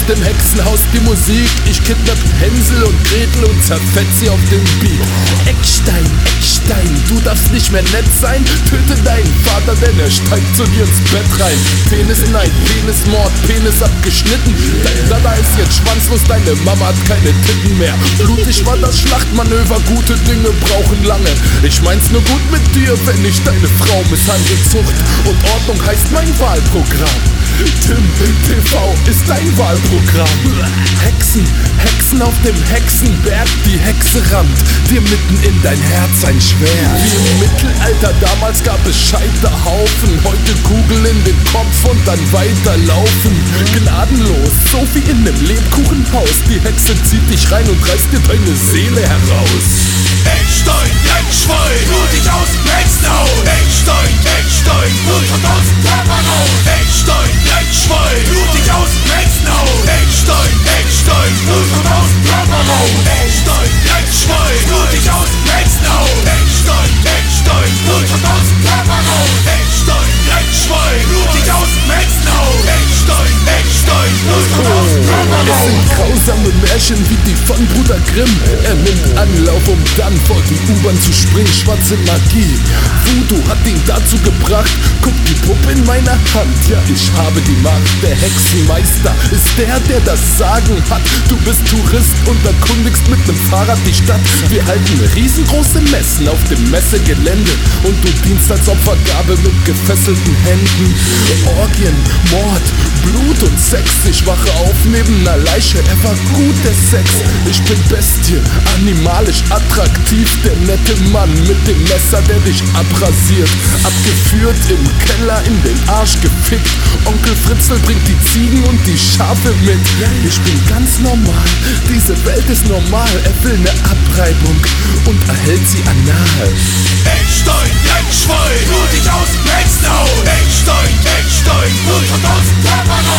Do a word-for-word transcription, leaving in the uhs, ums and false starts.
dem Hexenhaus die Musik. Ich kidnapp Hänsel und Gretel und zerfetz sie auf dem Beat. Eckstein, Eckstein, du darfst nicht mehr nett sein. Töte deinen Vater, denn er steigt zu dir ins Bett rein. Penis, nein, Penismord, Penis abgeschnitten. Dein Dada ist jetzt schwanzlos, deine Mama hat keine Titten mehr. Blutig war das Schlachtmanöver, gute Dinge brauchen lange. Ich mein's nur gut mit dir, wenn ich deine Frau misshandle. Zucht und Ordnung heißt mein Wahlprogramm. Tim T V ist dein Wahlprogramm. Hexen, Hexen auf dem Hexenberg, die Hexe rammt dir mitten in dein Herz ein Schwert. Wie im Mittelalter, damals gab es Scheiterhaufen. Heute Kugel in den Kopf und dann weiterlaufen. Gnadenlos, so wie in nem Lebkuchenhaus. Die Hexe zieht dich rein und reißt dir deine Seele heraus. Eckstein, Eckschwein, ruh dich aus dem Hexenhaus. Eckstein, Eckstein, hunderttausend Körper raus. Eckstein, Eckschwein, ruh dich aus dem Hexenhaus. Eckstein, Eckstein, hunderttausend Körper raus. Eckstein, Eckschwein, ruh dich aus dem Hexenhaus. Eckstein, Eckstein, hunderttausend Körper raus. Eckstein, Eckschwein, ruh dich aus dem Hexenhaus. Eckstein, Eckstein, hunderttausend Körper raus. Es sind grausame Märchen wie die von Bruder Grimm. Er nimmt Anlauf, um dann vor die U-Bahn zu springen. Schwarze Magie, Voodoo hat ihn dazu gebracht. Guck die Puppe in meiner Hand, ja ich habe die Macht. Der Hexenmeister ist der, der das Sagen hat. Du bist Tourist und erkundigst mit nem Fahrrad die Stadt. Wir halten riesengroße Messen auf dem Messegelände und du dienst als Opfergabe mit gefesselten Händen. Orgien, Mord, Blut und Sex. Ich wache auf neben ner Leiche, er war gut, der Sex. Ich bin Bestie, animalisch attraktiv. Der nette Mann mit dem Messer, der dich abrasiert. Abgeführt, im Keller in den Arsch gefickt. Onkel Fritzl bringt die Ziegen und die Schafe mit. Ich bin ganz normal, diese Welt ist normal. Er will ne Abreibung und erhält sie anal. Eckstein, Eckschwein, ruh dich aus dem Hexenhaus. Eckstein, Eckstein, hunderttausend Körper raus.